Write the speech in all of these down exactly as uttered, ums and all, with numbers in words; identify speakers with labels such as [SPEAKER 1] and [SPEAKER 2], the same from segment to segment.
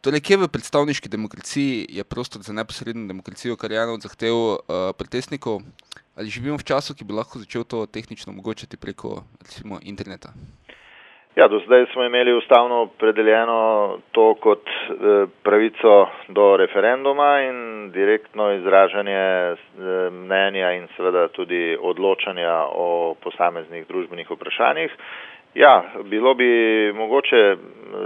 [SPEAKER 1] Torej, kje v predstavniški demokraciji je prostor za neposredno demokracijo, kar je ena od zahtev uh, protestnikov? Ali živimo v času, ki bi lahko začel to tehnično omogočati preko, recimo, interneta?
[SPEAKER 2] Ja, do zdaj smo imeli ustavno opredeljeno to kot eh, pravico do referenduma in direktno izražanje eh, mnenja in seveda tudi odločanja o posameznih družbenih vprašanjih. Ja, bilo bi mogoče eh,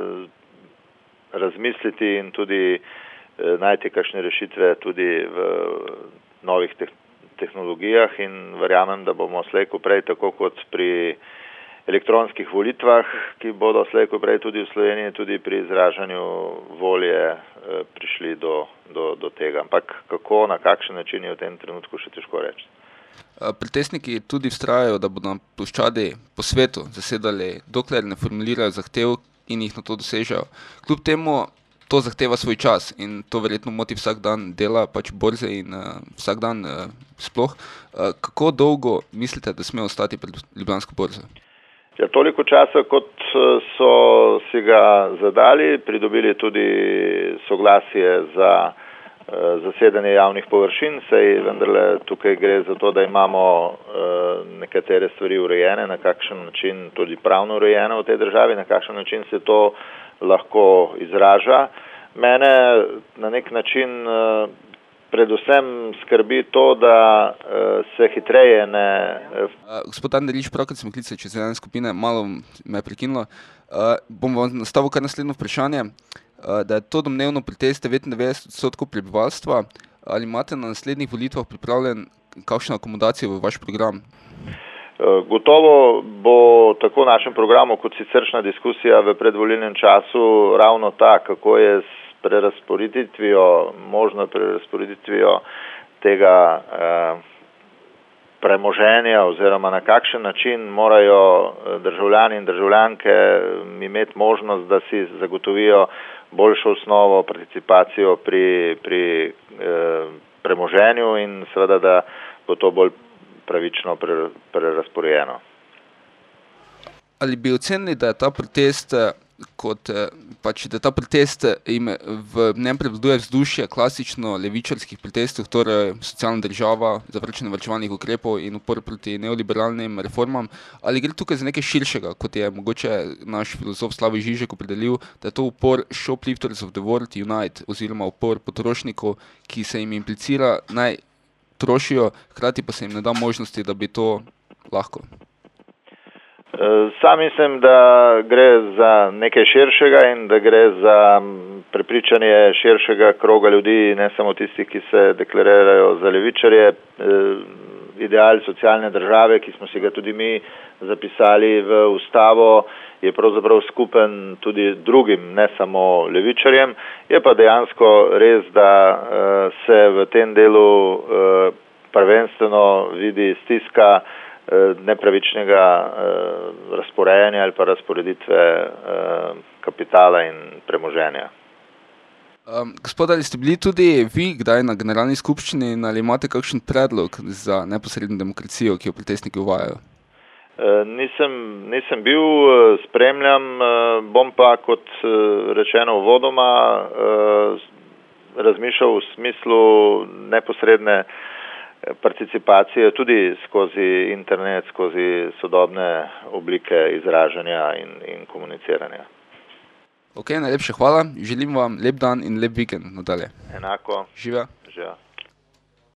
[SPEAKER 2] razmisliti in tudi eh, najti kakšne rešitve tudi v novih te tehnologijah in verjamem, da bomo slej ko prej, tako kot pri elektronskih volitvah, ki bodo slej ko prej tudi v Sloveniji, tudi pri izražanju volje eh, prišli do, do, do tega. Ampak kako, na kakšen način je v tem trenutku še težko reči.
[SPEAKER 1] Protestniki tudi vztrajajo, da bodo na ploščadi po svetu zasedali, dokler ne formulirajo zahtev in jih na to dosežejo. Kljub temu to zahteva svoj čas in to verjetno moti vsak dan dela pač borze in uh, vsak dan uh, sploh. Uh, kako dolgo mislite, da sme ostati pred Ljubljansko borzo?
[SPEAKER 2] Ja, toliko časa, kot so si ga zadali, pridobili tudi soglasje za uh, zasedanje javnih površin, saj vendarle tukaj gre za to, da imamo uh, nekatere stvari urejene, na kakšen način tudi pravno urejene v tej državi, na kakšen način se to lahko izraža. Mene na nek način uh, predvsem skrbi to, da uh, se hitreje ne...
[SPEAKER 1] Uh, gospod Anderlič, pravkrat sem klical čez ene skupine, malo me je prekinilo. Uh, bom vam nastavil kar naslednjo vprašanje, uh, da je to domnevno protest devetindevetdeset odstotkov prebivalstva. Ali imate na naslednjih volitvah pripravljen kakšno akomodacijo v vaš program?
[SPEAKER 2] Gotovo bo tako v našem programu kot siceršnja diskusija v predvolilnem času ravno ta, kako je s prerasporeditvijo, možno prerasporeditvijo tega eh, premoženja oziroma na kakšen način morajo državljani in državljanke imeti možnost, da si zagotovijo boljšo osnovo, participacijo pri, pri eh, premoženju in seveda, da bo to bolj pravično prerasporejeno.
[SPEAKER 1] Ali bi ocenili, da je ta protest kot pač, da ta protest im v njem prevladuje vzdušje klasično levičarskih protestov, torej socialna država, zavračanje varčevalnih ukrepov in upor proti neoliberalnim reformam, ali gre tukaj za nekaj širšega, kot je mogoče naš filozof Slavoj Žižek opredelil, da je to upor shoplifters of the world unite, oziroma upor potrošnikov, ki se jim implicira naj trošijo, hkrati pa se jim ne da možnosti, da bi to lahko.
[SPEAKER 2] Sam mislim, da gre za nekaj širšega in da gre za prepričanje širšega kroga ljudi, ne samo tistih, ki se deklarirajo za levičarje. Ideal socialne države, ki smo si ga tudi mi zapisali v ustavo, je pravzaprav skupen tudi drugim, ne samo levičarjem. Je pa dejansko res, da se v tem delu prvenstveno vidi stiska nepravičnega razporejanja ali pa razporeditve kapitala in premoženja.
[SPEAKER 1] Um, gospod, ali ste bili tudi vi kdaj na generalni skupščini in ali imate kakšen predlog za neposredno demokracijo, ki jo protestniki uvajajo?
[SPEAKER 2] Nisem, nisem bil, spremljam, bom pa, kot rečeno uvodoma, razmišljal v smislu neposredne participacije tudi skozi internet, skozi sodobne oblike izražanja in, in komuniciranja.
[SPEAKER 1] Ok, najlepše hvala. Želim vam lep dan in lep vikend nadalje.
[SPEAKER 2] Enako.
[SPEAKER 1] Živijo.
[SPEAKER 2] Živijo.